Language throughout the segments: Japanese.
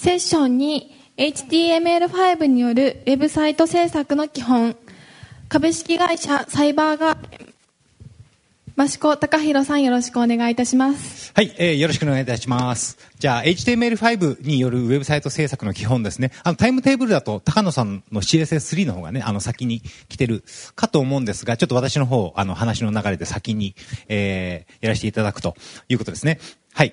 セッションに HTML5 によるウェブサイト制作の基本、株式会社サイバーガーデン益子隆弘さん、よろしくお願いいたします。 はい、よろしくお願いいたします。じゃあ HTML5 によるウェブサイト制作の基本ですね。タイムテーブルだと高野さんの CSS3 の方がね、先に来てるかと思うんですが、ちょっと私の方話の流れで先に、やらせていただくということですね。はい。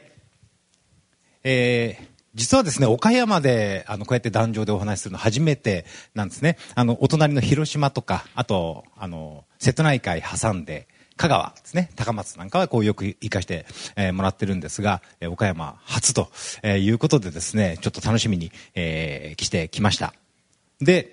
実はですね、岡山でこうやって壇上でお話しするの初めてなんですね。お隣の広島とか、あと瀬戸内海挟んで香川ですね、高松なんかはこうよく行かして、もらってるんですが、岡山初と、いうことでですね、ちょっと楽しみに、来てきました。で、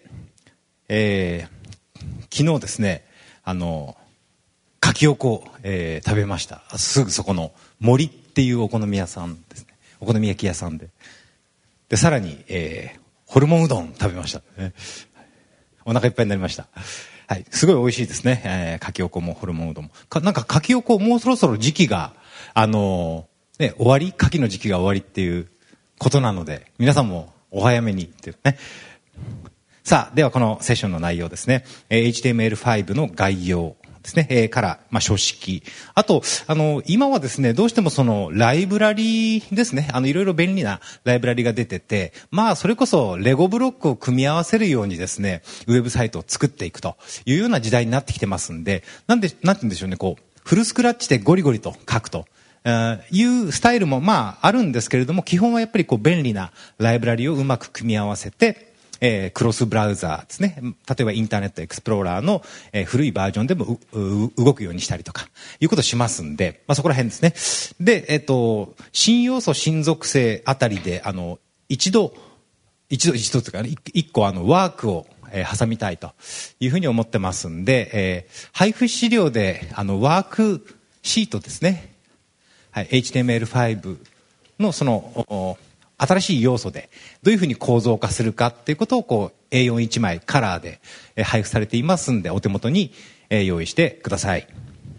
昨日ですね、かきおこ、食べました。すぐそこの森っていうお好み屋さんですね。お好み焼き屋さんで。で、さらに、ホルモンうどん食べました。お腹いっぱいになりました。はい。すごい美味しいですね。かきおこもホルモンうどんも。なんかかきおこもうそろそろ時期が、終わり？かきの時期が終わりっていうことなので、皆さんもお早めにっていうね。さあ、ではこのセッションの内容ですね。HTML5 の概要ですね。から、書式。あと、今はですね、どうしてもそのライブラリですね。いろいろ便利なライブラリが出てて、それこそレゴブロックを組み合わせるようにですね、ウェブサイトを作っていくというような時代になってきてますんで、なんて言うんでしょうね、こう、フルスクラッチでゴリゴリと書くと。いうスタイルもあるんですけれども、基本はやっぱりこう便利なライブラリをうまく組み合わせて、クロスブラウザーですね。例えばインターネットエクスプローラーの、古いバージョンでも動くようにしたりとか、いうことをしますんで、そこら辺ですね。で、新要素、新属性あたりで、一度というかね、一個ワークを、挟みたいというふうに思ってますんで、配布資料で、ワークシートですね。はい、HTML5 のその、新しい要素でどういうふうに構造化するかっていうことをこう A41 枚カラーで配布されていますんで、お手元に用意してください。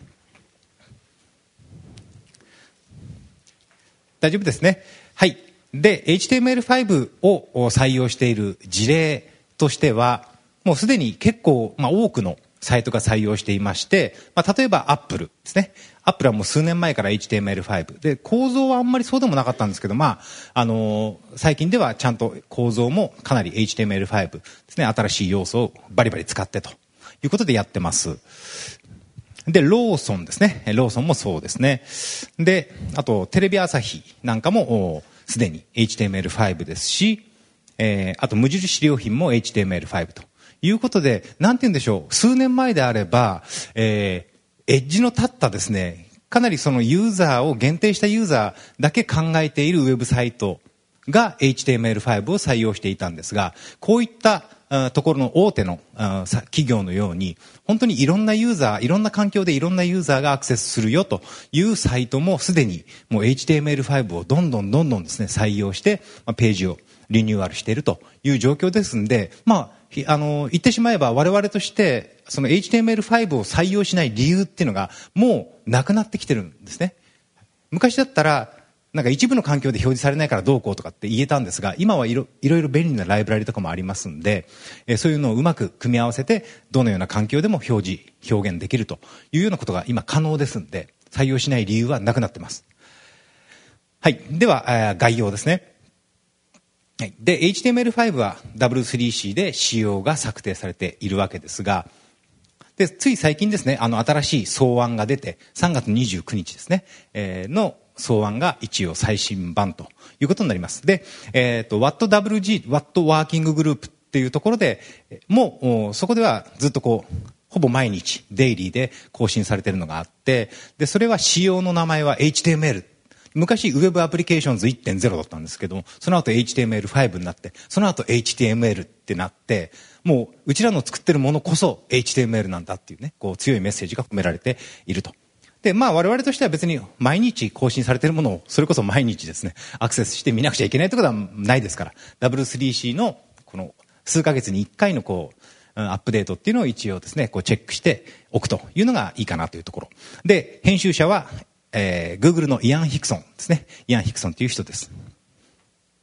大丈夫ですね。はい。で、HTML5 を採用している事例としては、もうすでに結構、多くのサイトが採用していまして、例えば Apple ですね。Apple はもう数年前から HTML5 で、構造はあんまりそうでもなかったんですけど、最近ではちゃんと構造もかなり HTML5 ですね、新しい要素をバリバリ使ってということでやってます。で、ローソンですね。ローソンもそうですね。で、あとテレビ朝日なんかもすでに HTML5 ですし、あと無印良品も HTML5 ということで、なんて言うんでしょう、数年前であれば、エッジの立ったですね、かなりそのユーザーを限定したユーザーだけ考えているウェブサイトが HTML5 を採用していたんですが、こういったところの大手の企業のように、本当にいろんなユーザー、いろんな環境でいろんなユーザーがアクセスするよというサイトもすでにもう HTML5 をどんどんですね、採用してページをリニューアルしているという状況ですんで、言ってしまえば我々としてその HTML5 を採用しない理由っていうのがもうなくなってきてるんですね。昔だったらなんか一部の環境で表示されないからどうこうとかって言えたんですが、今はいろいろ便利なライブラリとかもありますんで、そういうのをうまく組み合わせてどのような環境でも表現できるというようなことが今可能ですんで、採用しない理由はなくなってます。はい。では、概要ですね。はい。で、HTML5 は W3C で仕様が策定されているわけですが、で、つい最近ですね、新しい草案が出て、3月29日ですね、の草案が一応最新版ということになります。で、WhatWG、What Working Group っていうところで、もう、そこではずっとこう、ほぼ毎日、デイリーで更新されているのがあって、で、それは仕様の名前は HTML。昔 Web アプリケーションズ 1.0 だったんですけども、その後 HTML5 になって、その後 HTML ってなって、もううちらの作ってるものこそ HTML なんだっていうね、こう強いメッセージが込められていると。で、我々としては別に毎日更新されているものを、それこそ毎日ですね、アクセスして見なくちゃいけないということはないですから、W3C のこの数ヶ月に1回のこう、アップデートっていうのを一応ですね、こうチェックしておくというのがいいかなというところ。で、編集者は、Google のイアン・ヒクソンですね。イアン・ヒクソンという人です。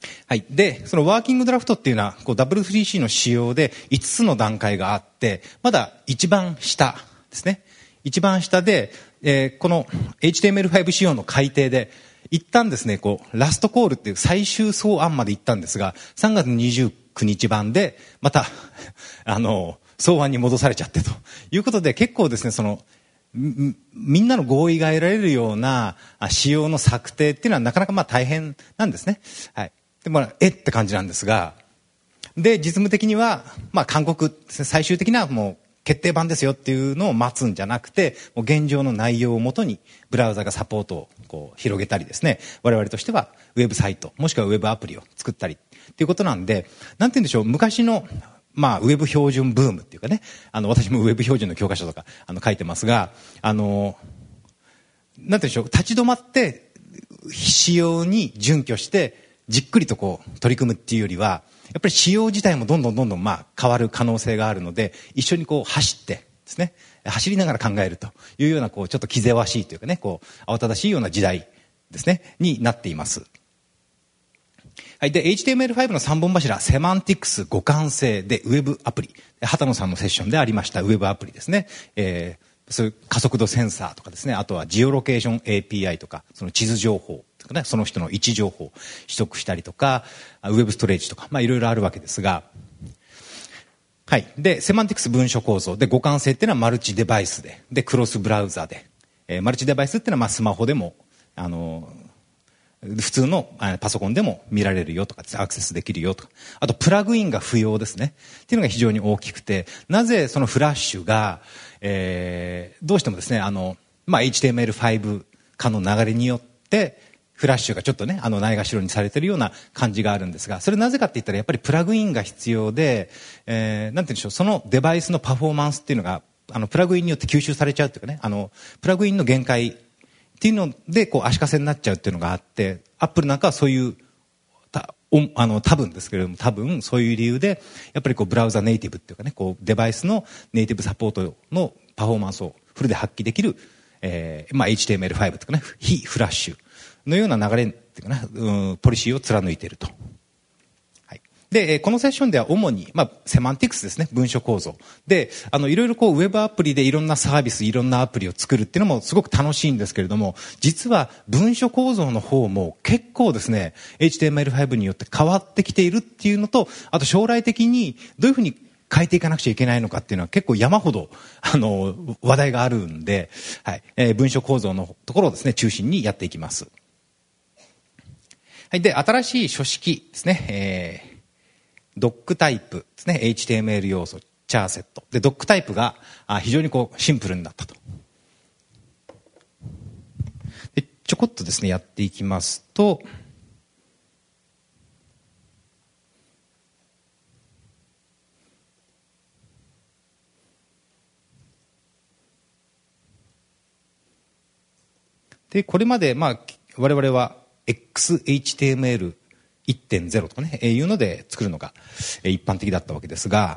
はい。で、そのワーキングドラフトっていうのは、W3C の仕様で5つの段階があって、まだ一番下ですね。一番下で、この HTML5 仕様の改定で、一旦ですね、ラストコールっていう最終草案まで行ったんですが、3月29日版で、また、草案に戻されちゃってということで、結構ですね、みんなの合意が得られるような仕様の策定っていうのはなかなか大変なんですね。はい。でも、って感じなんですが、で、実務的には、勧告ですね、最終的なもう決定版ですよっていうのを待つんじゃなくて、もう現状の内容をもとにブラウザがサポートを広げたりですね、我々としてはウェブサイト、もしくはウェブアプリを作ったりっていうことなんで、なんて言うんでしょう、昔のウェブ標準ブームっていうかね、私もウェブ標準の教科書とか書いてますが、なんて言うんでしょう、立ち止まって仕様に準拠してじっくりと取り組むっていうよりは、やっぱり仕様自体もどんどん変わる可能性があるので、一緒に走ってですね、走りながら考えるというようなちょっと気ぜわしいというかね、慌ただしいような時代ですね、になっています。はい。で、HTML5 の3本柱、セマンティクス、互換性で、ウェブアプリ。畑野さんのセッションでありました、ウェブアプリですね。そういう加速度センサーとかですね、あとはジオロケーション API とか、その地図情報とかね、その人の位置情報を取得したりとか、ウェブストレージとか、いろいろあるわけですが、はい。で、セマンティクス文書構造で、互換性っていうのはマルチデバイスで、クロスブラウザで、マルチデバイスっていうのはスマホでも、普通のパソコンでも見られるよとか、アクセスできるよとか、あとプラグインが不要ですねっていうのが非常に大きくて、なぜそのフラッシュが、どうしてもですね、HTML5 化の流れによってフラッシュがちょっとね、ないがしろにされてるような感じがあるんですが、それなぜかって言ったらやっぱりプラグインが必要で、なんて言うんでしょう、そのデバイスのパフォーマンスっていうのがプラグインによって吸収されちゃうっていうかね、プラグインの限界っていうので足かせになっちゃうっていうのがあって、アップルなんかはそういう多分ですけれども、多分そういう理由でやっぱりブラウザネイティブっていうかね、デバイスのネイティブサポートのパフォーマンスをフルで発揮できる、HTML5 とかね、非フラッシュのような流れっていうかな、ポリシーを貫いていると。で、このセッションでは主に、セマンティクスですね、文書構造。で、いろいろウェブアプリでいろんなサービス、いろんなアプリを作るっていうのもすごく楽しいんですけれども、実は文書構造の方も結構ですね、HTML5 によって変わってきているっていうのと、あと将来的にどういうふうに変えていかなくちゃいけないのかっていうのは結構山ほど、話題があるんで、はい、文書構造のところをですね、中心にやっていきます。はい、で、新しい書式ですね、ドックタイプですね、HTML 要素、チャーセット。で、ドックタイプが非常にシンプルになったと。で、ちょこっとですね、やっていきますと、で、これまで、我々は XHTML1.0 とかね、いうので作るのが一般的だったわけですが、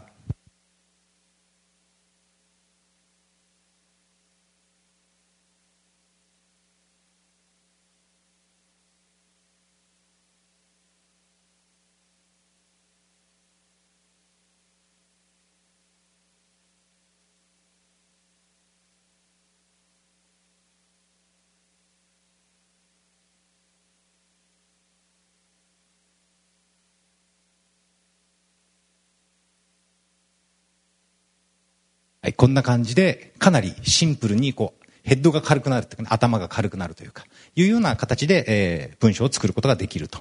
はい、こんな感じでかなりシンプルにヘッドが軽くなるというか、ね、頭が軽くなるというか、いうような形で、文章を作ることができると。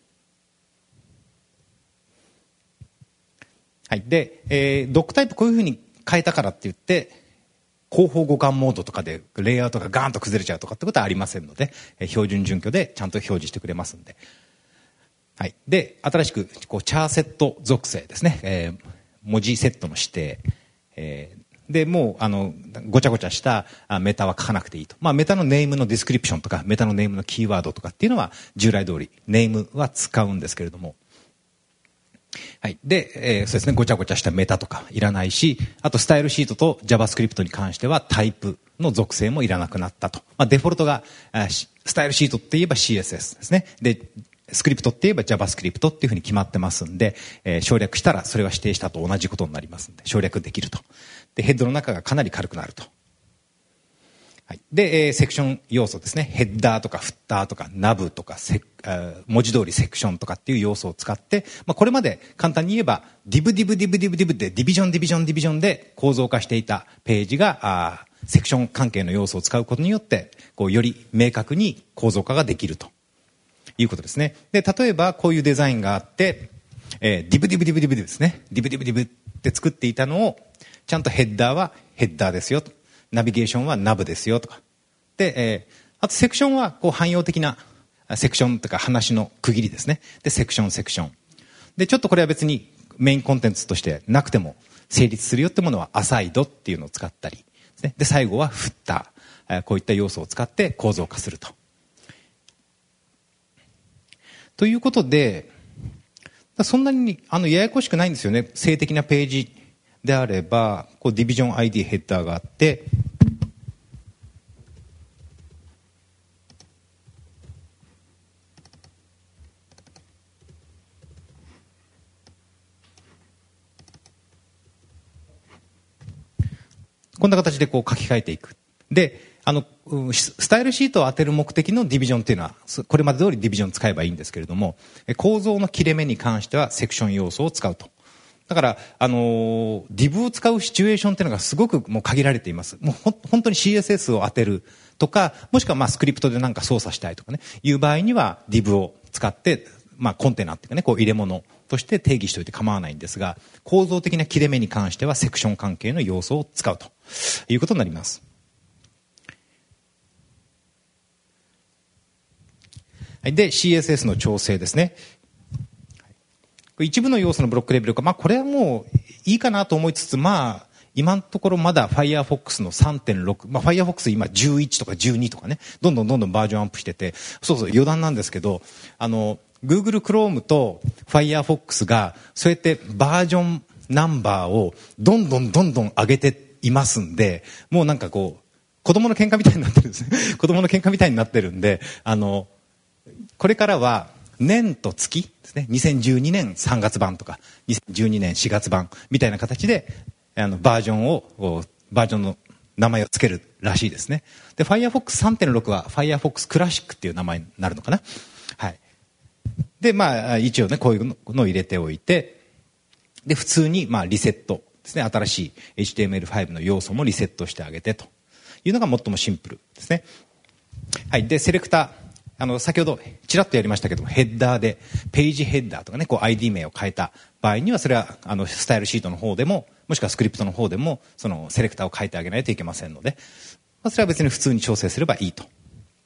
はい。で、ドックタイプこういうふうに変えたからって言って、後方互換モードとかでレイアウトがガーンと崩れちゃうとかってことはありませんので、標準準拠でちゃんと表示してくれますんで。はい。で、新しく、チャーセット属性ですね。文字セットの指定。で、もう、ごちゃごちゃしたメタは書かなくていいと。メタのネームのディスクリプションとか、メタのネームのキーワードとかっていうのは、従来通り、ネームは使うんですけれども。はい。で、そうですね、ごちゃごちゃしたメタとかいらないし、あとスタイルシートと JavaScript に関してはタイプの属性もいらなくなったと。デフォルトが、スタイルシートって言えば CSS ですね。で、 スクリプトって言えば JavaScript っていうふうに決まってますんで、省略したらそれは指定したと同じことになりますんで、省略できると。で、ヘッドの中がかなり軽くなると。はい、で、セクション要素ですね。ヘッダーとかフッターとかナブとか文字通りセクションとかっていう要素を使って、これまで簡単に言えばdivでディビジョンで構造化していたページがセクション関係の要素を使うことによってより明確に構造化ができるということですね。で、例えばこういうデザインがあって、divですね。divって作っていたのをちゃんとヘッダーはヘッダーですよと。ナビゲーションはナブですよとか。で、あとセクションは汎用的なセクションとか話の区切りですね。で、セクション。で、ちょっとこれは別にメインコンテンツとしてなくても成立するよってものはアサイドっていうのを使ったりですね。で、最後はフッター。こういった要素を使って構造化すると。ということで、そんなにややこしくないんですよね。静的なページであれば、ディビジョン ID ヘッダーがあって、こんな形で書き換えていく。で、スタイルシートを当てる目的のディビジョンっていうのは、これまで通りディビジョン使えばいいんですけれども、構造の切れ目に関してはセクション要素を使うと。だから、div を使うシチュエーションっていうのがすごくもう限られています。もう本当に CSS を当てるとか、もしくはスクリプトでなんか操作したいとかね、いう場合には div を使って、コンテナっていうかね、入れ物として定義しておいて構わないんですが、構造的な切れ目に関してはセクション関係の要素を使うということになります。で、CSS の調整ですね。一部の要素のブロックレベルか、これはもういいかなと思いつつ、今のところまだ Firefox の 3.6、Firefox 今11とか12とかね、どんどんバージョンアップしてて、余談なんですけど、Google Chrome と Firefox が、そうやってバージョンナンバーをどんどん上げていますんで、もうなんか子供の喧嘩みたいになってるんですね。子供の喧嘩みたいになってるんで、これからは、年と月ですね。2012年3月版とか、2012年4月版みたいな形で、バージョンの名前を付けるらしいですね。で、Firefox 3.6 は Firefox Classic っていう名前になるのかな。はい。で、一応ね、こういうのを入れておいて、で、普通に、リセットですね。新しい HTML5 の要素もリセットしてあげてというのが最もシンプルですね。はい。で、セレクター。先ほどちらっとやりましたけども、ヘッダーでページヘッダーとかね、ID 名を変えた場合には、それはスタイルシートの方でも、もしくはスクリプトの方でも、そのセレクターを変えてあげないといけませんので、それは別に普通に調整すればいいと。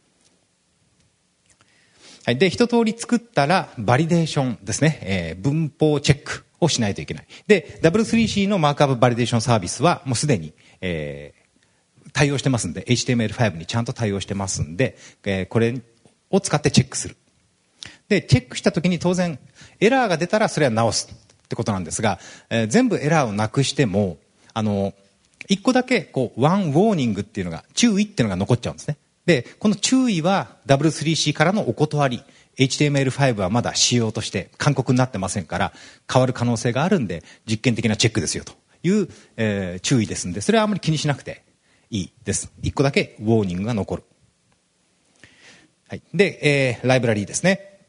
はい。で、一通り作ったら、バリデーションですね、文法チェックをしないといけない。で、W3C のマークアップバリデーションサービスは、もうすでに、対応してますんで、HTML5 にちゃんと対応してますんで、これを使ってチェックする。で、チェックしたときに当然エラーが出たらそれは直すってことなんですが、全部エラーをなくしても、一個だけワンウォーニングっていうのが、注意っていうのが残っちゃうんですね。で、この注意は W3C からのお断り。HTML5 はまだ仕様として勧告になってませんから、変わる可能性があるんで、実験的なチェックですよという、注意ですんで、それはあまり気にしなくていいです。一個だけウォーニングが残る。はい。で、ライブラリーですね。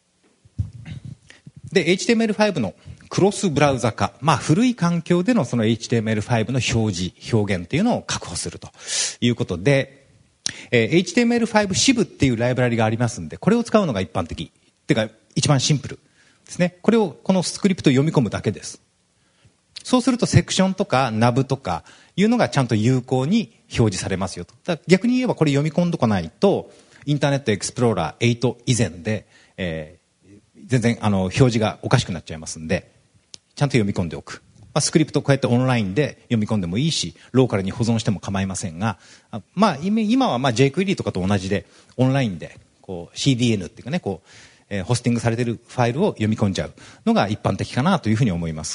で、HTML5 のクロスブラウザ化。古い環境でのその HTML5 の表現っていうのを確保するということで、HTML5 Civ っていうライブラリがありますんで、これを使うのが一般的。っていうか、一番シンプルですね。これを、このスクリプトを読み込むだけです。そうするとセクションとかナブとかいうのがちゃんと有効に表示されますよと。だから逆に言えばこれ読み込んどかないと、インターネットエクスプローラー8以前で、全然表示がおかしくなっちゃいますんで、ちゃんと読み込んでおく。スクリプトをこうやってオンラインで読み込んでもいいし、ローカルに保存しても構いませんが、今はjQuery とかと同じで、オンラインでCDN っていうかね、ホスティングされているファイルを読み込んじゃうのが一般的かなというふうに思います。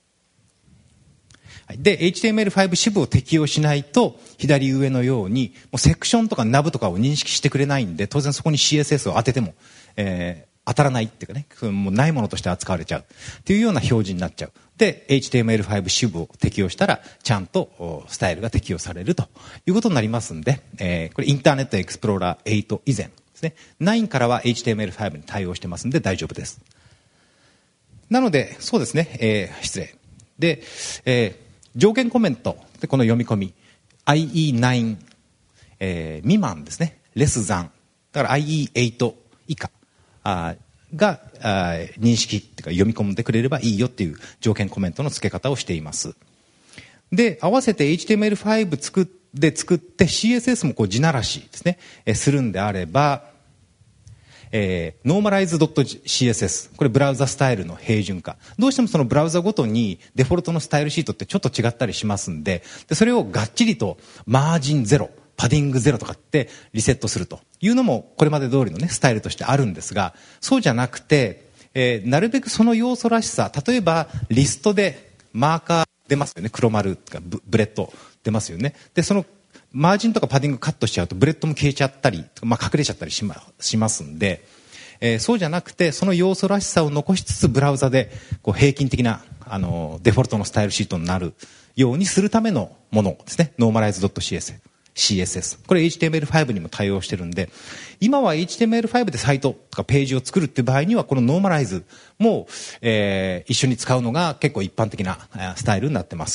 で、HTML5 Civ を適用しないと、左上のように、もうセクションとかナブとかを認識してくれないんで、当然そこに CSS を当てても、 当たらないっていうかね、もうないものとして扱われちゃうっていうような表示になっちゃう。で、HTML5 支部を適用したら、ちゃんとスタイルが適用されるということになりますんで、これインターネットエクスプローラー8以前ですね。9からは HTML5 に対応してますんで大丈夫です。なので、そうですね、失礼。で、条件コメントでこの読み込み、IE9、未満ですね。レスザン。だから IE8 以下が認識っていうか読み込んでくれればいいよっていう条件コメントの付け方をしています。で、合わせて HTML5 作って CSS もこう地ならしですね、するんであれば、normalize.css これブラウザスタイルの平準化。どうしてもそのブラウザごとにデフォルトのスタイルシートってちょっと違ったりしますんで、それをがっちりとマージン0、パディング0とかってリセットするというのもこれまで通りのねスタイルとしてあるんですが、そうじゃなくて、なるべくその要素らしさ、例えばリストでマーカー出ますよね、黒丸とかブレッド出ますよね。で、そのマージンとかパディングカットしちゃうとブレッドも消えちゃったり、隠れちゃったりしますんで、そうじゃなくてその要素らしさを残しつつブラウザでこう平均的なデフォルトのスタイルシートになるようにするためのものですね。normalize.css これ HTML5 にも対応してるんで、今は HTML5 でサイトとかページを作るっていう場合にはこの normalize も、一緒に使うのが結構一般的なスタイルになってます。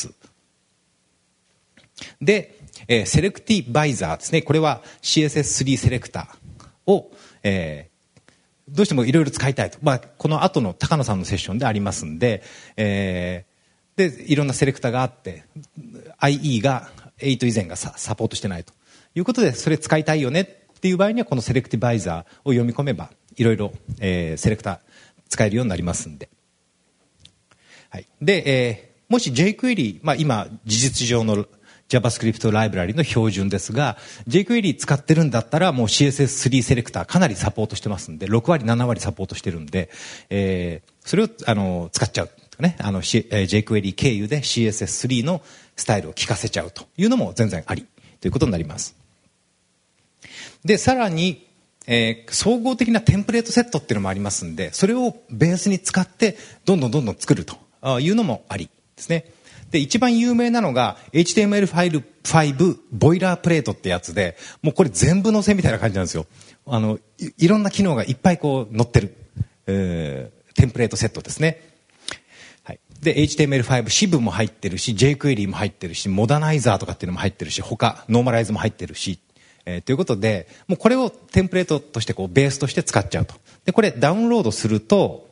で、セレクティバイザーですね。これは CSS3 セレクターを、どうしてもいろいろ使いたいと。この後の高野さんのセッションでありますんで、で、いろんなセレクターがあって、IE が8以前がサポートしてないということで、それ使いたいよねっていう場合には、このセレクティバイザーを読み込めば、いろいろ、セレクター使えるようになりますんで。はい。で、もし jQuery、今、事実上のJavaScript ライブラリの標準ですが、jQuery 使ってるんだったらもう CSS3 セレクターかなりサポートしてますんで、6割、7割サポートしてるんで、それを使っちゃう。ね、jQuery 経由で CSS3 のスタイルを聞かせちゃうというのも全然ありということになります。で、さらに、総合的なテンプレートセットっていうのもありますんで、それをベースに使ってどんどん作るというのもありですね。で、一番有名なのが HTML5 ボイラープレートってやつで、もうこれ全部載せみたいな感じなんですよ。いろんな機能がいっぱいこう載ってる、テンプレートセットですね。はい。で、HTML5 支部も入ってるし、jQuery も入ってるし、モダナイザーとかっていうのも入ってるし、他、ノーマライズも入ってるし、ということで、もうこれをテンプレートとしてこうベースとして使っちゃうと。で、これダウンロードすると、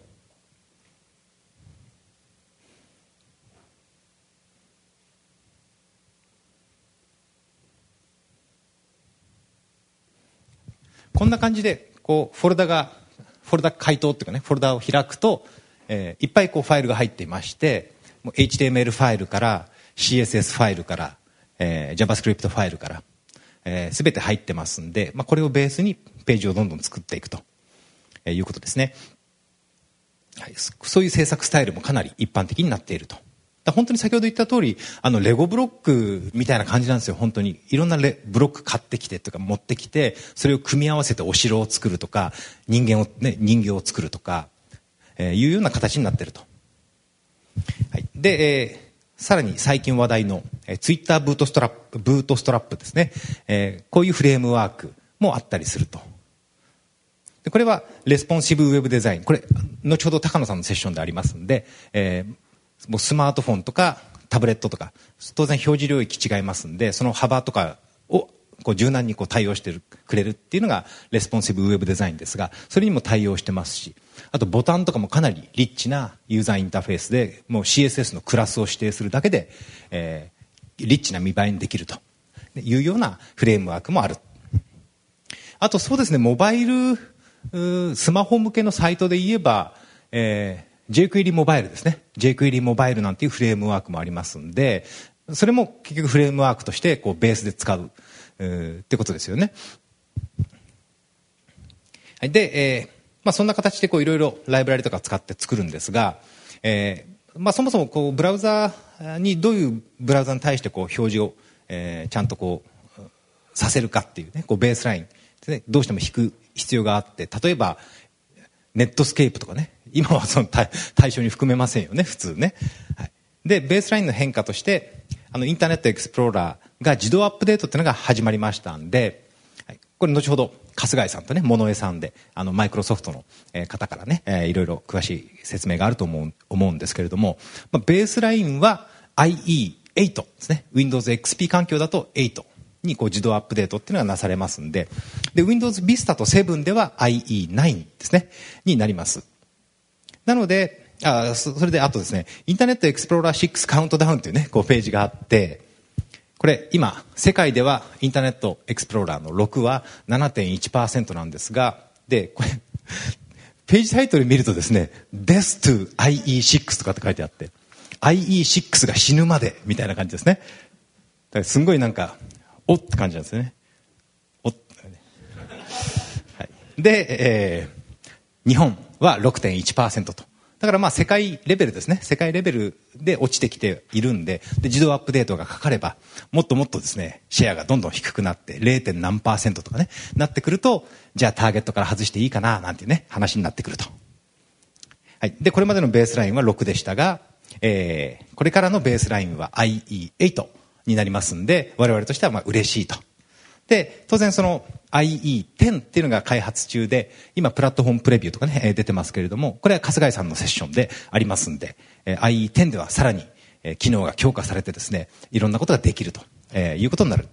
こんな感じで、こう、フォルダ解凍っていうかね、フォルダを開くと、いっぱいこうファイルが入っていまして、もう HTML ファイルから、CSS ファイルから、JavaScript ファイルから、すべて入ってますんで、これをベースにページをどんどん作っていくと、いうことですね。はい、そういう制作スタイルもかなり一般的になっていると。本当に先ほど言った通り、レゴブロックみたいな感じなんですよ、本当に。いろんなブロック買ってきてとか持ってきて、それを組み合わせてお城を作るとか、人形を作るとか、いうような形になっていると。はい。で、さらに最近話題の、Twitter ブートストラップですね。こういうフレームワークもあったりすると。で、これはレスポンシブウェブデザイン。これ、後ほど高野さんのセッションでありますんで、もうスマートフォンとかタブレットとか当然表示領域違いますんで、その幅とかをこう柔軟にこう対応してくれるっていうのがレスポンシブウェブデザインですが、それにも対応してますし、あとボタンとかもかなりリッチなユーザーインターフェースで、もう CSS のクラスを指定するだけで、リッチな見栄えにできるというようなフレームワークもある。あとそうですね、モバイルスマホ向けのサイトで言えば、jQuery モバイルですね。jQuery モバイルなんていうフレームワークもありますんで、それも結局フレームワークとしてこうベースで使う、ってことですよね。で、そんな形でこういろいろライブラリとか使って作るんですが、そもそもこうブラウザにどういうブラウザに対してこう表示を、ちゃんとこうさせるかっていうね、こうベースラインですね、どうしても引く必要があって、例えばネットスケープとかね、今はその対象に含めませんよね、普通ね。はい、で、ベースラインの変化として、インターネットエクスプローラーが自動アップデートっていうのが始まりましたんで、はい、これ後ほど、春日井さんとね、物江さんで、マイクロソフトの方からね、いろいろ詳しい説明があると思うんですけれども、ベースラインは IE8 ですね。Windows XP 環境だと8にこう自動アップデートっていうのがなされますんで、Windows Vista と7では IE9 ですね、になります。なので、それであとですね、インターネットエクスプローラー6カウントダウンというね、こうページがあって、これ今、世界ではインターネットエクスプローラーの6は 7.1% なんですが、で、これ、ページタイトル見るとですね、Death to IE6 とかって書いてあって、IE6 が死ぬまでみたいな感じですね。だからすんごいなんか、おって感じなんですよね。おっ。はい、で、日本は 6.1% と。だからまあ世界レベルですね。世界レベルで落ちてきているんで、自動アップデートがかかれば、もっともっとですね、シェアがどんどん低くなって、0. 何%とかね、なってくると、じゃあターゲットから外していいかな、なんていうね、話になってくると。はい。で、これまでのベースラインは6でしたが、これからのベースラインは IE8 になりますんで、我々としてはまあ嬉しいと。で、当然その IE10 っていうのが開発中で、今プラットフォームプレビューとかね、出てますけれども、これは春日井さんのセッションでありますんで、IE10 ではさらに機能が強化されてですね、いろんなことができるということになる。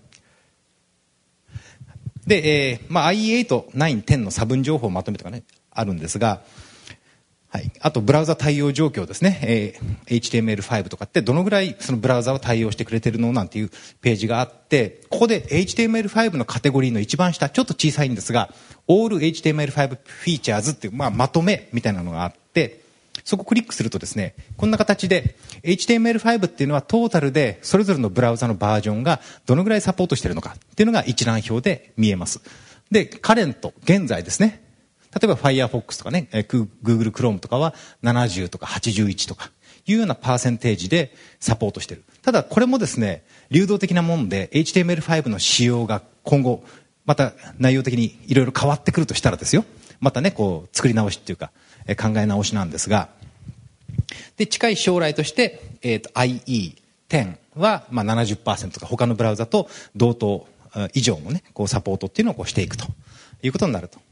で、IE8、9、10の差分情報をまとめとかね、あるんですが、はい。あと、ブラウザ対応状況ですね。HTML5 とかってどのぐらいそのブラウザを対応してくれてるのなんていうページがあって、ここで HTML5 のカテゴリーの一番下、ちょっと小さいんですが、All HTML5 Features っていう、まとめみたいなのがあって、そこをクリックするとですね、こんな形で HTML5 っていうのはトータルでそれぞれのブラウザのバージョンがどのぐらいサポートしているのかっていうのが一覧表で見えます。で、カレント、現在ですね。例えば Firefox とかね、Google Chrome とかは70とか81とかいうようなパーセンテージでサポートしている。ただこれもですね、流動的なもので HTML5 の仕様が今後また内容的にいろいろ変わってくるとしたらですよ。またね、こう作り直しっていうか考え直しなんですが、で、近い将来として、IE10 は70% とか他のブラウザと同等以上のね、こうサポートっていうのをこうしていくということになると。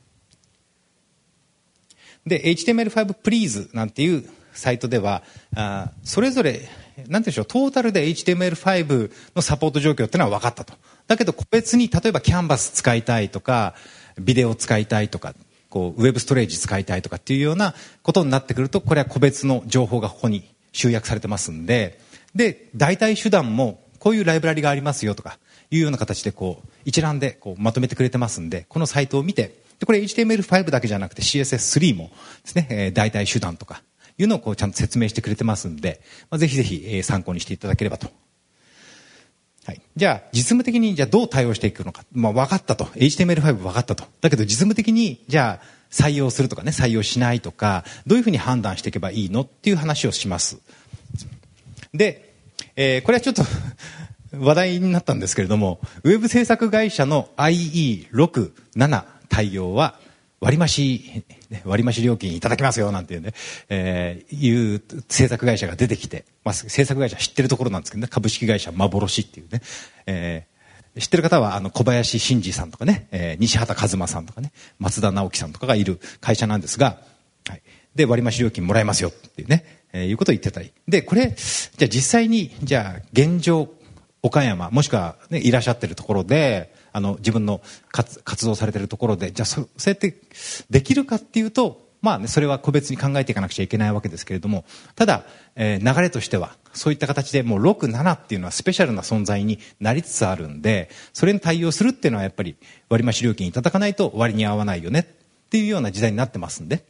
で、HTML5 Please なんていうサイトでは、それぞれ、なんていうんでしょう、トータルで HTML5 のサポート状況っていうのは分かったと。だけど個別に、例えばキャンバス使いたいとか、ビデオ使いたいとか、こう、ウェブストレージ使いたいとかっていうようなことになってくると、これは個別の情報がここに集約されてますんで、で、代替手段も、こういうライブラリがありますよとか、いうような形でこう、一覧でこうまとめてくれてますんで、このサイトを見て、で、これ HTML5 だけじゃなくて CSS3 もですね、代替手段とかいうのをこうちゃんと説明してくれてますんで、ぜひぜひ参考にしていただければと。はい。じゃあ、実務的にじゃあどう対応していくのか。分かったと。HTML5 分かったと。だけど実務的にじゃあ採用するとかね、採用しないとか、どういうふうに判断していけばいいのっていう話をします。で、これはちょっと話題になったんですけれども、ウェブ制作会社の IE6、7対応は割増料金いただきますよなんていうね、いう制作会社が出てきて、制作会社知ってるところなんですけどね、株式会社幻っていうね、知ってる方は小林慎二さんとかね、西畑一馬さんとかね、松田直樹さんとかがいる会社なんですが、はい、で割増料金もらえますよっていうね、いうことを言ってたりで、これじゃあ実際にじゃあ現状岡山もしくは、ね、いらっしゃってるところで自分の活動されているところでじゃあそうやってできるかっていうと、それは個別に考えていかなくちゃいけないわけですけれども、ただ、流れとしてはそういった形でもう6、7っていうのはスペシャルな存在になりつつあるんで、それに対応するっていうのはやっぱり割増料金いただかないと割に合わないよねっていうような時代になってますんで、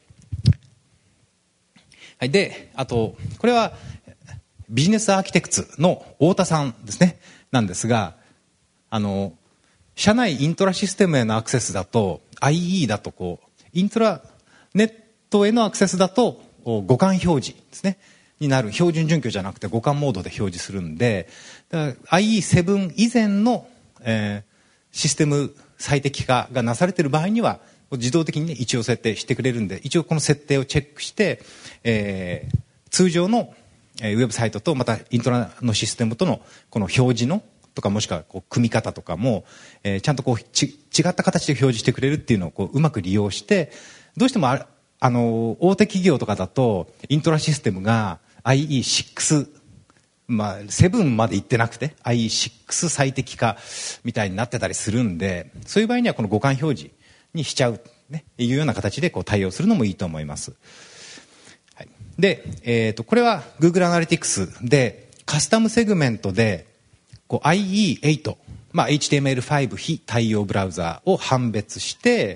はい、で、あとこれはビジネスアーキテクツの太田さんですね、なんですが、社内イントラシステムへのアクセスだと IE だとこうイントラネットへのアクセスだと互換表示ですねになる、標準準拠じゃなくて互換モードで表示するんで、だから IE7 以前の、システム最適化がなされている場合には自動的にね、一応設定してくれるんで、一応この設定をチェックして、通常のウェブサイトとまたイントラのシステムとのこの表示のとか、もしくはこう組み方とかも、ちゃんとこう違った形で表示してくれるっていうのをこううまく利用して、どうしても大手企業とかだとイントラシステムが IE6、7まで行ってなくて IE6 最適化みたいになってたりするんで、そういう場合にはこの互換表示にしちゃう、ね、いうような形でこう対応するのもいいと思います。はい、で、これは Google Analytics でカスタムセグメントでこう IE8、HTML5 非対応ブラウザを判別して、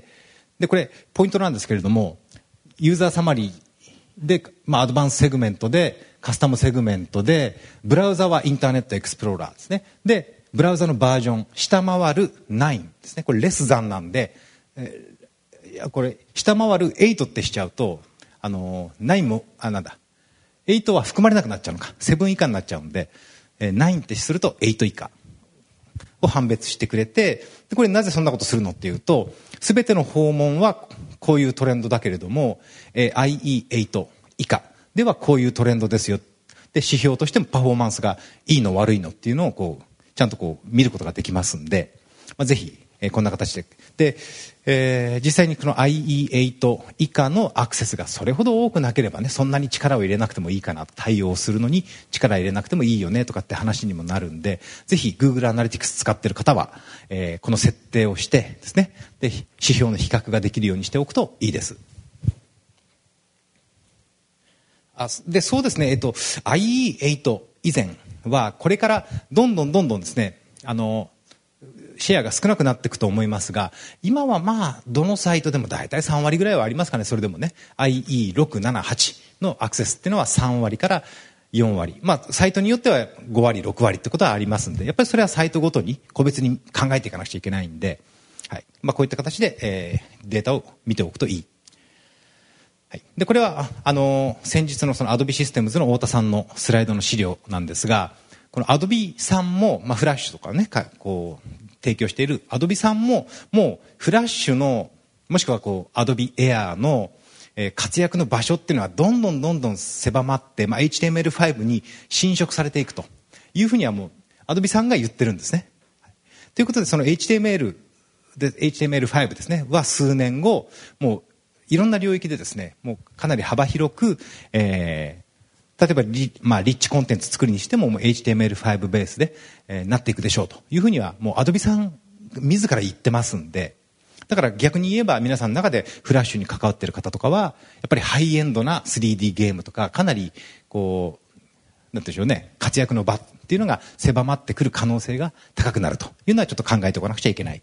でこれポイントなんですけれども、ユーザーサマリーで、アドバンスセグメントでカスタムセグメントで、ブラウザはインターネットエクスプローラーですね。でブラウザのバージョン下回る9ですね。これレス残なんで、これ下回る8ってしちゃうと9も8は含まれなくなっちゃうのか、7以下になっちゃうんで、9ってすると8以下を判別してくれて、でこれなぜそんなことするのっていうと、全ての訪問はこういうトレンドだけれども、IE8 以下ではこういうトレンドですよ。で指標としてもパフォーマンスがいいの悪いのっていうのをこうちゃんとこう見ることができますんで、ぜひこんな形で、実際にこの IE8 以下のアクセスがそれほど多くなければね、そんなに力を入れなくてもいいかな、対応するのに力入れなくてもいいよねとかって話にもなるんで、ぜひ Google Analytics 使ってる方は、この設定をしてですね、で指標の比較ができるようにしておくといいです。でそうですね、IE8 以前はこれからどんどんですね、シェアが少なくなっていくと思いますが、今はどのサイトでも大体3割ぐらいはありますかね。それでもね IE678 のアクセスっていうのは3割から4割、サイトによっては5割6割ってことはありますんで、やっぱりそれはサイトごとに個別に考えていかなくちゃいけないんで、はい、こういった形で、データを見ておくといい。はい、でこれは先日のその Adobe システムズの太田さんのスライドの資料なんですが、この Adobe さんも、フラッシュとかねこう提供している Adobe さんももうフラッシュのもしくはこう Adobe Air の活躍の場所っていうのはどんどん狭まって、HTML5 に侵食されていくというふうにはもう Adobe さんが言ってるんですね。ということでその HTML で HTML5 ですねは数年後もういろんな領域でですね、もうかなり幅広く、例えばリッチコンテンツ作るにしても、もう HTML5 ベースで、なっていくでしょうというふうにはもう Adobe さん自ら言ってますんで、だから逆に言えば皆さんの中でフラッシュに関わっている方とかはやっぱりハイエンドな 3D ゲームとかかなりこうなんていうんでしょうね、活躍の場っていうのが狭まってくる可能性が高くなるというのはちょっと考えておかなくちゃいけない。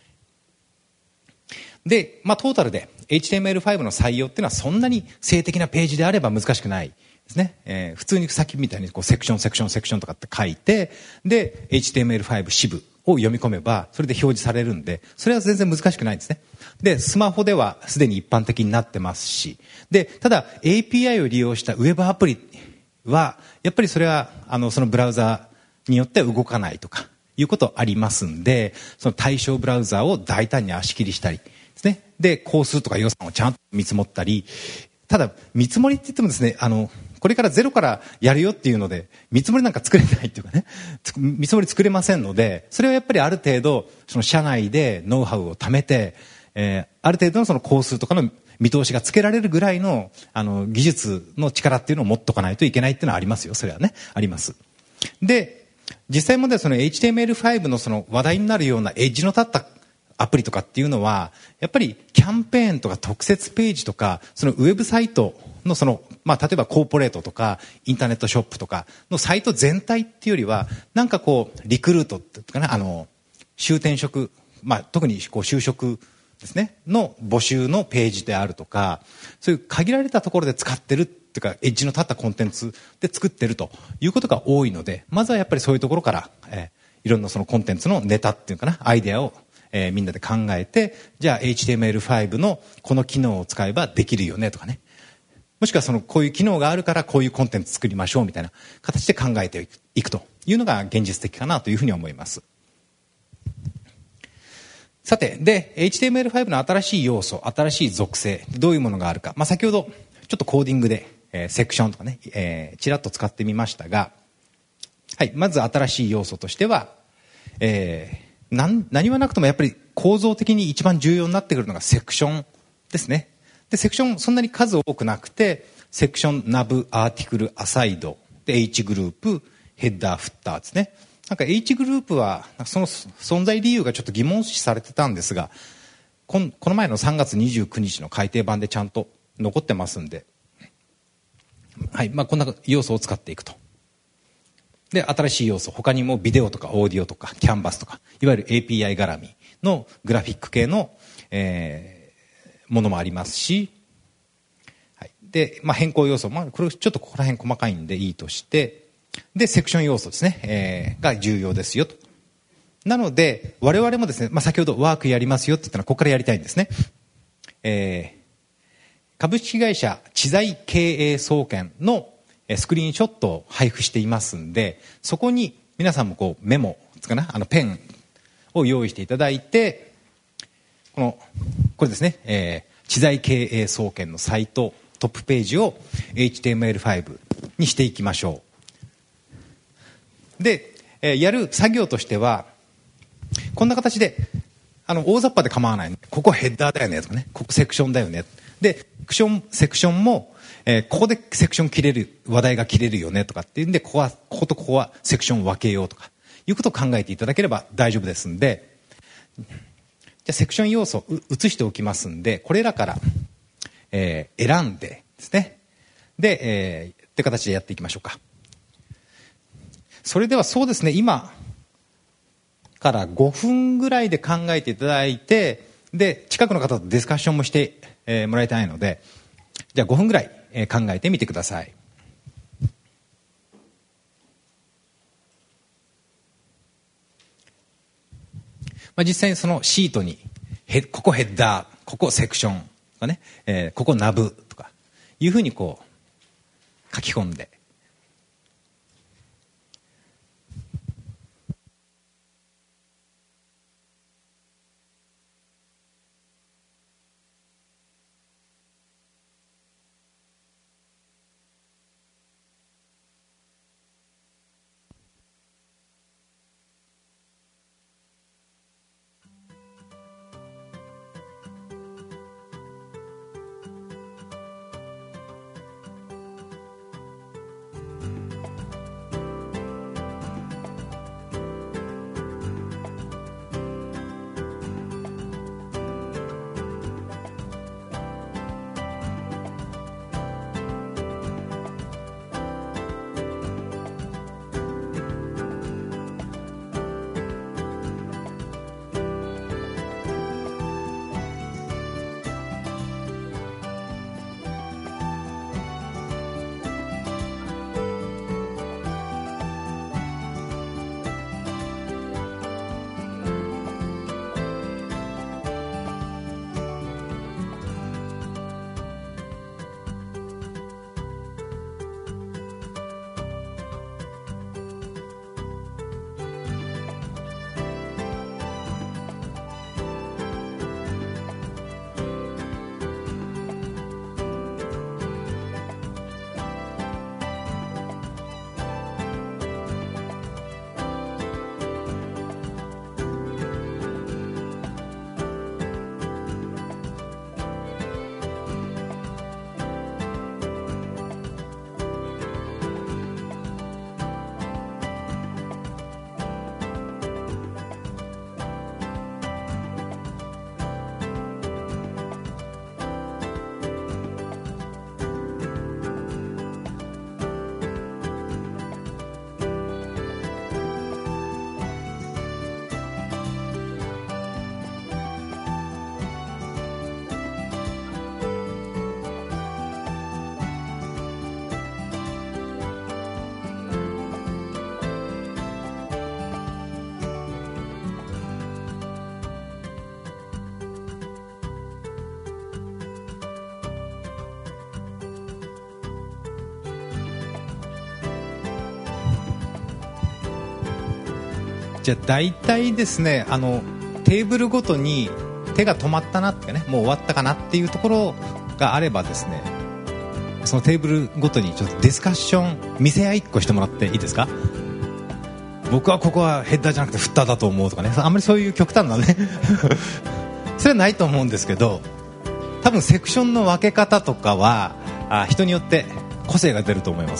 で、トータルで HTML5 の採用っていうのはそんなに静的なページであれば難しくないですね。普通にさっきみたいにこうセクションとかって書いて、で HTML5 支部を読み込めばそれで表示されるんで、それは全然難しくないんですね。でスマホではすでに一般的になってますし、でただ API を利用したウェブアプリはやっぱりそれはそのブラウザによって動かないとかいうことありますんで、その対象ブラウザを大胆に足切りしたりですね、で工数とか予算をちゃんと見積もったり、ただ見積もりって言ってもですね、これからゼロからやるよっていうので見積もりなんか作れないっていうかね、見積もり作れませんので、それはやっぱりある程度その社内でノウハウを貯めて、ある程度のその工数とかの見通しがつけられるぐらいの技術の力っていうのを持っとかないといけないっていうのはありますよ。それはねあります。で実際問題はその HTML5 のその話題になるようなエッジの立ったアプリとかっていうのはやっぱりキャンペーンとか特設ページとかそのウェブサイトのその例えばコーポレートとかインターネットショップとかのサイト全体っていうよりはなんかこうリクルートっていうかな、就転職、特にこう就職ですねの募集のページであるとか、そういう限られたところで使ってるっていうかエッジの立ったコンテンツで作ってるということが多いので、まずはやっぱりそういうところから、いろんなそのコンテンツのネタっていうかなアイデアをみんなで考えて、じゃあ HTML5 のこの機能を使えばできるよねとかね、もしくはそのこういう機能があるからこういうコンテンツ作りましょうみたいな形で考えていくというのが現実的かなというふうに思います。 さて、で、HTML5 の新しい要素、新しい属性、どういうものがあるか。先ほど、ちょっとコーディングで、セクションとかね、ちらっと使ってみましたが、はい、まず新しい要素としては、何はなくともやっぱり構造的に一番重要になってくるのがセクションですね。で、セクションそんなに数多くなくて、セクション、ナブ、アーティクル、アサイド、で、H グループ、ヘッダー、フッターですね。なんか H グループは、その存在理由がちょっと疑問視されてたんですが、この前の3月29日の改訂版でちゃんと残ってますんで、はい、こんな要素を使っていくと。で、新しい要素、他にもビデオとかオーディオとかキャンバスとか、いわゆる API 絡みのグラフィック系の、ものもありますし、はい、で、変更要素、これちょっとここら辺細かいんでいいとして、で、セクション要素ですね、が重要ですよと。なので、我々もですね、先ほどワークやりますよって言ったのはここからやりたいんですね。株式会社知財経営総研のスクリーンショットを配布していますんで、そこに皆さんもこうメモですかね、ペンを用意していただいて、これですね、知財経営総研のサイトトップページを HTML5 にしていきましょう。で、やる作業としてはこんな形で大雑把で構わない。ここヘッダーだよねとかね、ここセクションだよね。で、セクションもここでセクション切れる、話題が切れるよねとかっていうんで、こことここはセクションを分けようとかいうことを考えていただければ大丈夫ですんで、じゃあセクション要素移しておきますんで、これらから、選んでですね、で、って形でやっていきましょうか。それではそうですね、今から5分ぐらいで考えていただいて、で、近くの方とディスカッションもして、もらいたいので、じゃあ5分ぐらい、考えてみてください。実際にそのシートにここヘッダー、ここセクションとかね、ここナブとかいうふうにこう書き込んで、じゃあ大体ですね、 テーブルごとに手が止まったなってね、もう終わったかなっていうところがあればですね、そのテーブルごとにちょっとディスカッション見せ合いっこしてもらっていいですか。僕はここはヘッダーじゃなくてフッターだと思うとかね、あんまりそういう極端なねそれはないと思うんですけど、多分セクションの分け方とかは人によって個性が出ると思います。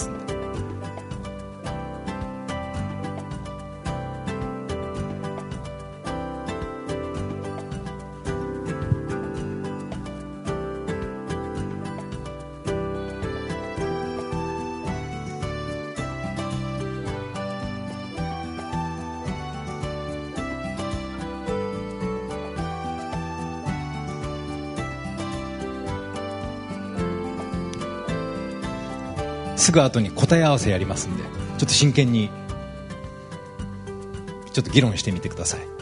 すぐ後に答え合わせやりますんで、ちょっと真剣にちょっと議論してみてください。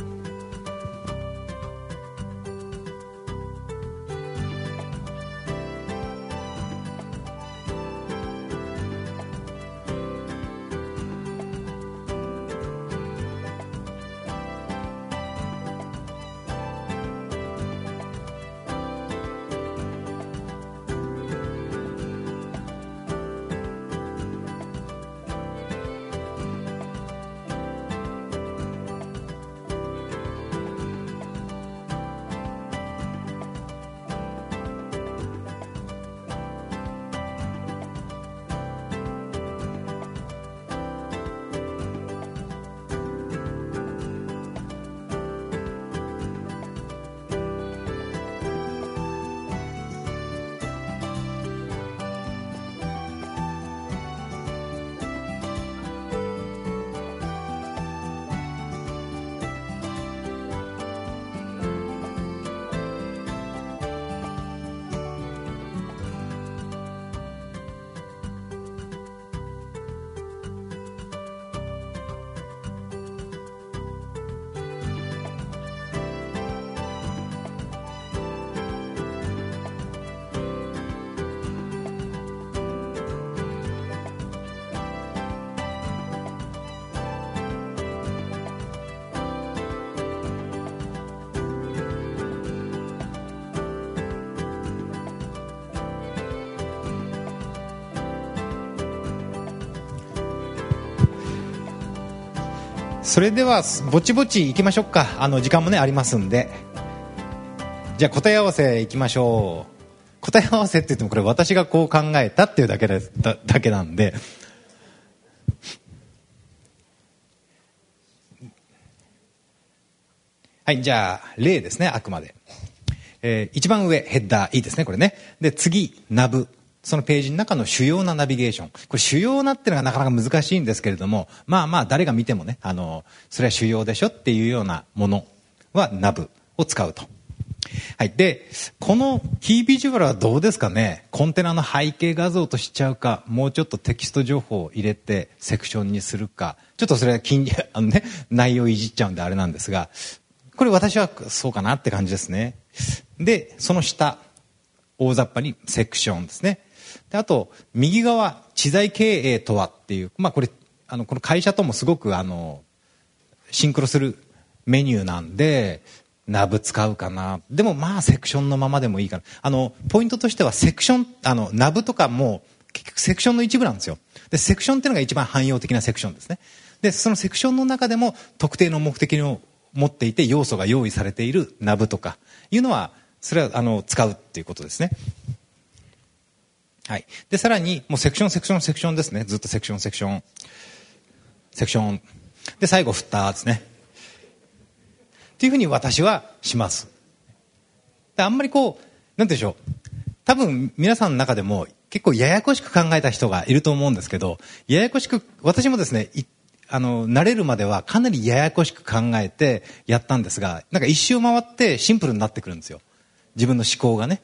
それではぼちぼち行きましょうか。時間もねありますんで。じゃあ答え合わせ行きましょう。答え合わせって言ってもこれ私がこう考えたっていうだけなんで、はい、じゃあ例ですね、あくまで、一番上ヘッダーいいですね、これね。で次ナブ、そのページの中の主要なナビゲーション。これ主要なっていうのがなかなか難しいんですけれども、まあまあ誰が見てもね、それは主要でしょっていうようなものはナブを使うと。はい。で、このキービジュアルはどうですかね。コンテナの背景画像としちゃうか、もうちょっとテキスト情報を入れてセクションにするか、ちょっとそれは内容いじっちゃうんであれなんですが、これ私はそうかなって感じですね。で、その下、大雑把にセクションですね。であと右側、知財経営とはっていう、まあこれこの会社ともすごくシンクロするメニューなんでナブ使うかな。でもまあセクションのままでもいいかな。ポイントとしてはセクションナブとかも結局セクションの一部なんですよ。でセクションっていうのが一番汎用的なセクションですね。でそのセクションの中でも特定の目的を持っていて要素が用意されているナブとかいうのはそれは使うっていうことですね。はい。で、さらに、もうセクションですね。ずっとセクション。で、最後、フッターですね。っていうふうに私はします。であんまりこう、なんてでしょう。多分、皆さんの中でも結構ややこしく考えた人がいると思うんですけど、ややこしく、私もですね、慣れるまではかなりややこしく考えてやったんですが、なんか一周回ってシンプルになってくるんですよ。自分の思考がね。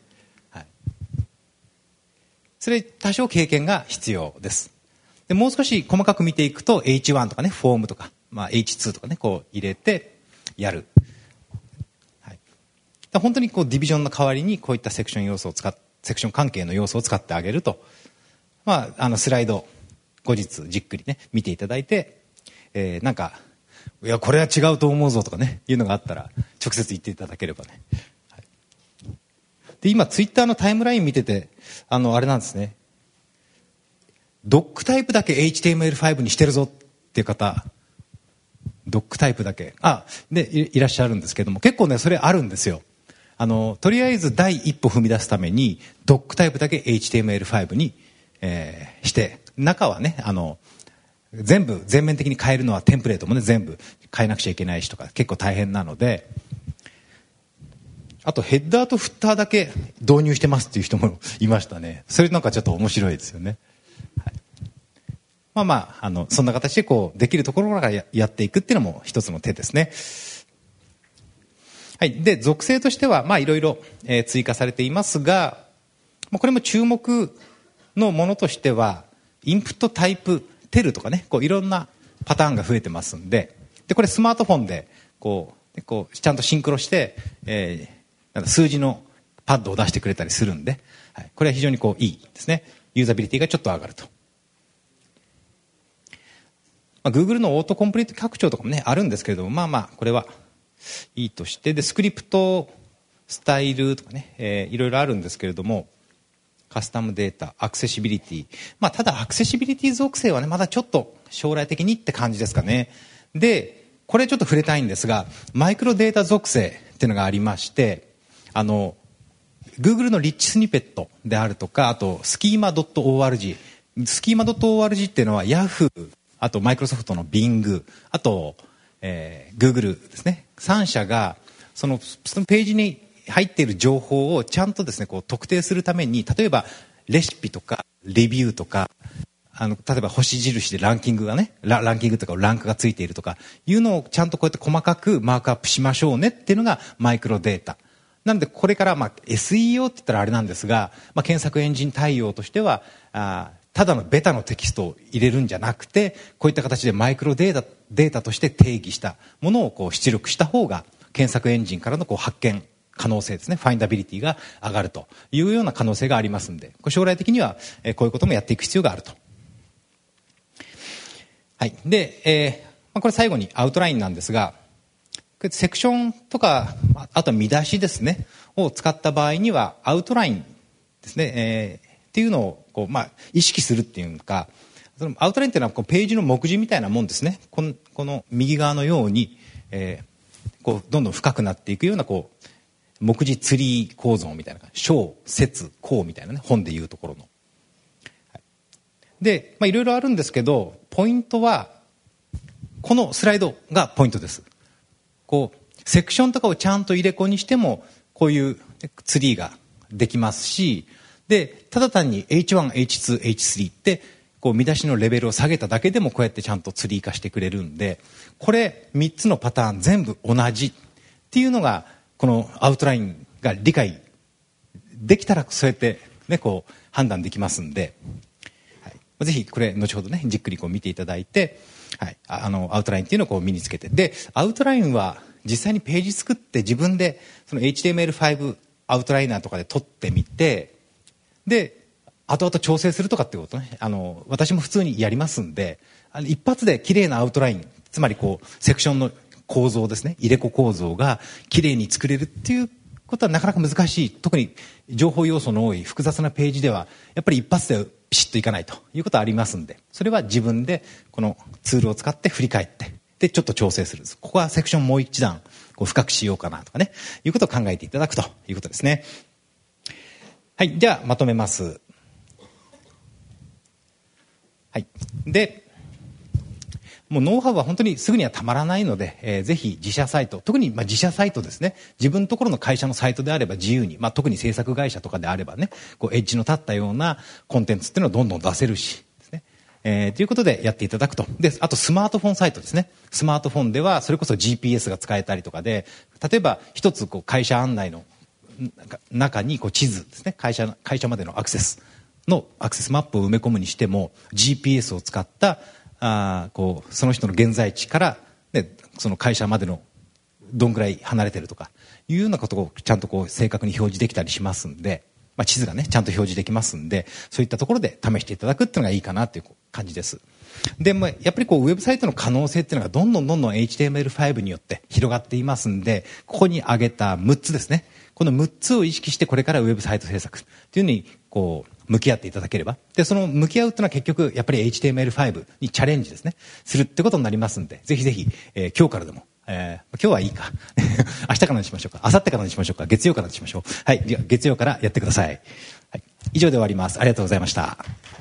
それ多少経験が必要です。でもう少し細かく見ていくと H1 とかね、フォームとか、まあ、H2 とかね、こう入れてやる。はい、本当にこうディビジョンの代わりにこういったセクション要素をセクション関係の要素を使ってあげると、まあ、スライド後日じっくりね見ていただいて、なんかいや、これは違うと思うぞとかね、いうのがあったら、直接言っていただければね。はい、で、今、ツイッターのタイムライン見てて、あれなんですね。ドックタイプだけ HTML5 にしてるぞっていう方、ドックタイプだけ。で、いらっしゃるんですけども、結構ね、それあるんですよ。とりあえず第一歩踏み出すために、ドックタイプだけ HTML5 に、して、中はね、全面的に変えるのはテンプレートもね、全部変えなくちゃいけないしとか、結構大変なので、あとヘッダーとフッターだけ導入してますっていう人もいましたね。それなんかちょっと面白いですよね。はい、そんな形でできるところからやっていくっていうのも一つの手ですね。はい。で、属性としては、いろいろ追加されていますが、これも注目のものとしては、インプットタイプテルとかね、いろんなパターンが増えてますんで、これスマートフォンで、ちゃんとシンクロして、数字のパッドを出してくれたりするんで、はい、これは非常にいいですね。ユーザビリティがちょっと上がると。Google のオートコンプリート拡張とかもね、あるんですけれども、これはいいとして、で、スクリプト、スタイルとかね、いろいろあるんですけれども、カスタムデータ、アクセシビリティ。ただアクセシビリティ属性はね、まだちょっと将来的にって感じですかね。で、これちょっと触れたいんですが、マイクロデータ属性っていうのがありまして、Google のリッチスニペットであるとか、あと、スキーマ .org。スキーマ .org っていうのは Yahoo、あとマイクロソフトの Bing、あと、Google ですね。3社が、そのページに入っている情報をちゃんとですね、特定するために、例えば、レシピとか、レビューとか、例えば星印でランキングがね、ランキングとかランクがついているとか、いうのをちゃんとこうやって細かくマークアップしましょうねっていうのがマイクロデータ。なので、これから、SEO って言ったらあれなんですが、検索エンジン対応としては、ただのベタのテキストを入れるんじゃなくて、こういった形でマイクロデータとして定義したものを出力した方が、検索エンジンからの発見可能性ですね、ファインダビリティが上がるというような可能性がありますんで、将来的にはこういうこともやっていく必要があると。はい。で、これ最後にアウトラインなんですが、セクションとか、あとは見出しですね、を使った場合には、アウトラインですね、っていうのを意識するっていうか、そのアウトラインっていうのはページの目次みたいなもんですね。この右側のように、どんどん深くなっていくような目次ツリー構造みたいな、小、節、項みたいなね、本でいうところの。はい、で、いろいろあるんですけど、ポイントは、このスライドがポイントです。セクションとかをちゃんと入れ子にしても、こういうツリーができますし、で、ただ単に H1、H2、H3 って、見出しのレベルを下げただけでもこうやってちゃんとツリー化してくれるんで、これ3つのパターン全部同じっていうのが、このアウトラインが理解できたら、そうやってね、判断できますんで、はい、ぜひこれ後ほどね、じっくり見ていただいて、はい、アウトラインっていうのを身につけて、で、アウトラインは実際にページ作って自分でその HTML5 アウトライナーとかで撮ってみて、で、後々調整するとかっていうことね、私も普通にやりますんで、一発で綺麗なアウトライン、つまりセクションの構造ですね、入れ子構造が綺麗に作れるっていうことはなかなか難しい。特に情報要素の多い複雑なページでは、やっぱり一発でピシッといかないということはありますんで、それは自分でこのツールを使って振り返って、で、ちょっと調整するんです。ここはセクションもう一段深くしようかなとかね、いうことを考えていただくということですね。はい、じゃあまとめます。はい。で、もうノウハウは本当にすぐにはたまらないので、ぜひ自社サイト、特に自社サイトですね、自分のところの会社のサイトであれば自由に、特に制作会社とかであればね、エッジの立ったようなコンテンツっていうのをどんどん出せるし、ですね。ということでやっていただくと。で、あとスマートフォンサイトですね。スマートフォンではそれこそ GPS が使えたりとかで、例えば一つ会社案内の中に地図ですね、会社までのアクセスマップを埋め込むにしても GPS を使ったその人の現在地から、ね、その会社までのどんぐらい離れてるとかいうようなことをちゃんと正確に表示できたりしますんで、地図がねちゃんと表示できますんで、そういったところで試していただくっていうのがいいかなという感じです。 でもやっぱりこうウェブサイトの可能性っていうのがどんどん HTML5 によって広がっていますんで、ここに挙げた6つですね。この6つを意識してこれからウェブサイト制作っていうのにこう向き合っていただければ。で、その向き合うっていうのは結局やっぱり HTML5 にチャレンジですね。するってことになりますんで、ぜひぜひ、今日からでも、今日はいいか。明日からにしましょうか。明後日からにしましょうか。月曜からにしましょう。はい。じゃあ月曜からやってください。はい。以上で終わります。ありがとうございました。